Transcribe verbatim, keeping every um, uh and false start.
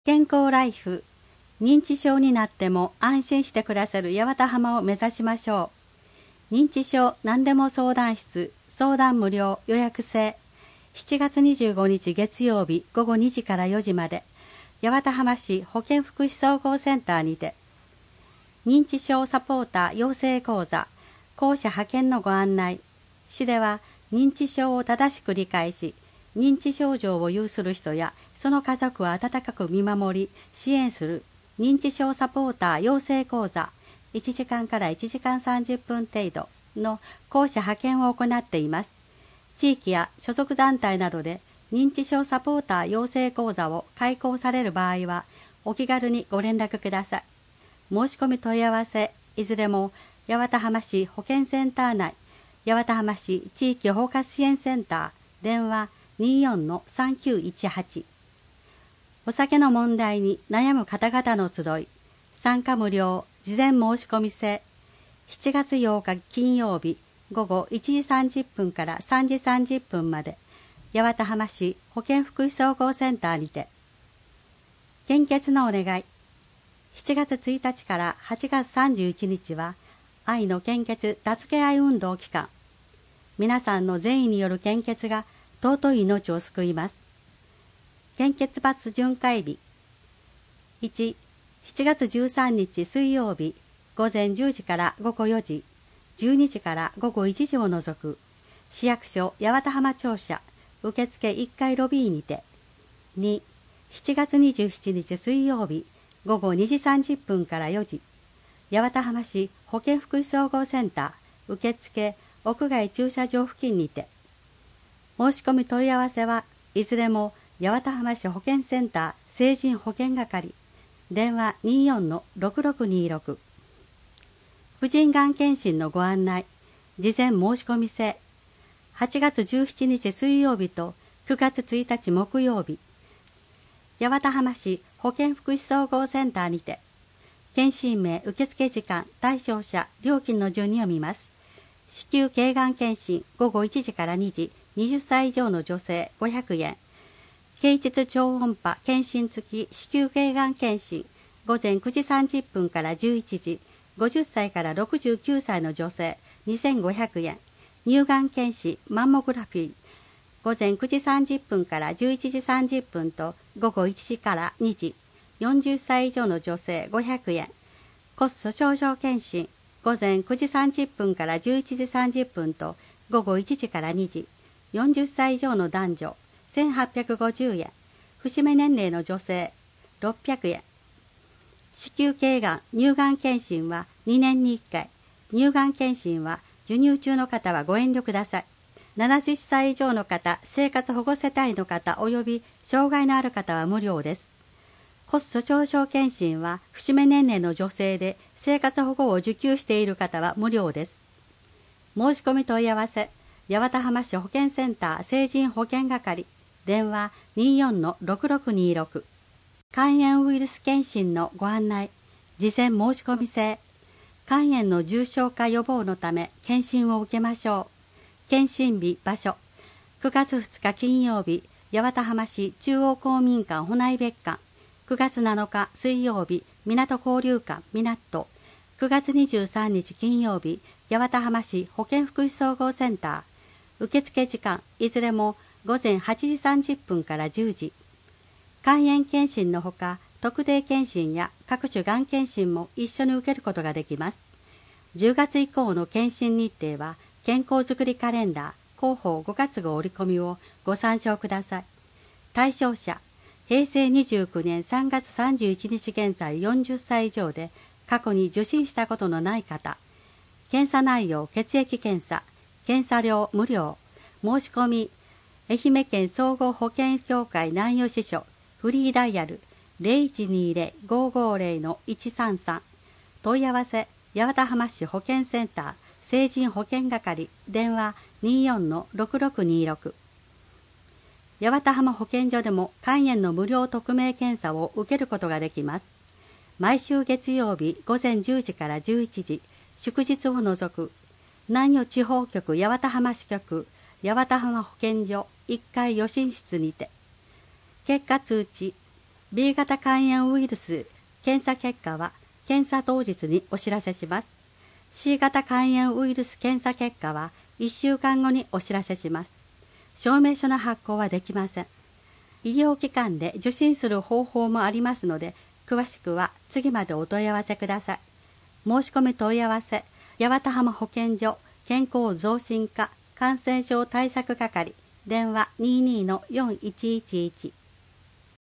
健康ライフ。認知症になっても安心して暮らせる八幡浜を目指しましょう。認知症何でも相談室、相談無料予約制。しちがつにじゅうごにち月曜日ごごにじからよじまで、八幡浜市保健福祉総合センターにて、認知症サポーター養成講座、講師派遣のご案内。市では認知症を正しく理解し、認知症状を有する人やその家族を温かく見守り、支援する認知症サポーター養成講座いちじかんからいちじかんさんじゅっぷん程度の講師派遣を行っています。地域や所属団体などで認知症サポーター養成講座を開講される場合は、お気軽にご連絡ください。申し込み問い合わせ、いずれも八幡浜市保健センター内、八幡浜市地域包括支援センター、電話 にじゅうよんのさんきゅういちはち。お酒の問題に悩む方々の集い、参加無料、事前申し込み制。しちがつようか金曜日ごごいちじさんじゅっぷんからさんじさんじゅっぷんまで、八幡浜市保健福祉総合センターにて。献血のお願い。しちがつついたちからはちがつさんじゅういちにちは、愛の献血助け合い運動期間。皆さんの善意による献血が尊い命を救います。献血バス巡回日。いち、しちがつじゅうさんにち水曜日、ごぜんじゅうじからごごよじ、じゅうにじからごごいちじを除く、市役所八幡浜庁舎、受付いっかいロビーにて。に、しちがつにじゅうしちにち水曜日、ごごにじさんじゅっぷんからよじ、八幡浜市保健福祉総合センター、受付屋外駐車場付近にて。申し込み問い合わせはいずれも八幡浜市保健センター成人保健係、電話 にじゅうよんのろくろくにろく。婦人がん検診のご案内、事前申し込み制。はちがつじゅうしちにち水曜日とくがつついたち木曜日、八幡浜市保健福祉総合センターにて、検診名、受付時間、対象者、料金の順に読みます。子宮頸がん検診ごごいちじからにじ、はたち以上の女性ごひゃくえん。経腟超音波検診付き子宮頸がん検診ごぜんくじさんじゅっぷんからじゅういちじ、ごじゅっさいからろくじゅうきゅうさいの女性にせんごひゃくえん。乳がん検診マンモグラフィーごぜんくじさんじゅっぷんからじゅういちじさんじゅっぷんとごごいちじからにじ、よんじゅっさい以上の女性ごひゃくえん。骨粗しょう症検診ごぜんくじさんじゅっぷんからじゅういちじさんじゅっぷんとごごいちじからにじ、よんじゅっさい以上の男女せんはっぴゃくごじゅうえん。節目年齢の女性ろっぴゃくえん。子宮頸がん乳がん検診はにねんにいっかい、乳がん検診は授乳中の方はご遠慮ください。ななじゅっさい以上の方、生活保護世帯の方及び障害のある方は無料です。骨粗しょう症検診は節目年齢の女性で生活保護を受給している方は無料です。申し込み問い合わせ、八幡浜市保健センター成人保健係、電話 にじゅうよんのろくろくにろく。肝炎ウイルス検診のご案内、事前申し込み制。肝炎の重症化予防のため検診を受けましょう。検診日場所、くがつふつか金曜日、八幡浜市中央公民館保内別館、くがつなのか水曜日、港交流館港、くがつにじゅうさんにち金曜日、八幡浜市保健福祉総合センター、受付時間いずれもごぜんはちじさんじゅっぷんからじゅうじ。肝炎検診のほか、特定検診や各種がん検診も一緒に受けることができます。じゅうがつ以降の検診日程は、健康づくりカレンダー広報ごがつ号折り込みをご参照ください。対象者、へいせいにじゅうきゅうねんさんがつさんじゅういちにち現在よんじゅっさい以上で過去に受診したことのない方、検査内容血液検査、検査料無料、申し込み、愛媛県総合保健協会南予支所フリーダイヤル ゼロいちにゼロ ごーごーゼロ のいちさんさん、問い合わせ八幡浜市保健センター成人保健係、電話 にじゅうよんのろくろくにろく。八幡浜保健所でも肝炎の無料匿名検査を受けることができます。毎週月曜日ごぜんじゅうじからじゅういちじ、祝日を除く、南予地方局八幡浜支局八幡浜保健所いっかい予診室にて。結果通知、 ビー 型肝炎ウイルス検査結果は検査当日にお知らせします。C 型肝炎ウイルス検査結果はいっしゅうかんごにお知らせします。証明書の発行はできません。医療機関で受診する方法もありますので、詳しくは次までお問い合わせください。申し込み問い合わせ、八幡浜保健所健康増進課感染症対策係、電話 にじゅうにのよんいちいちいち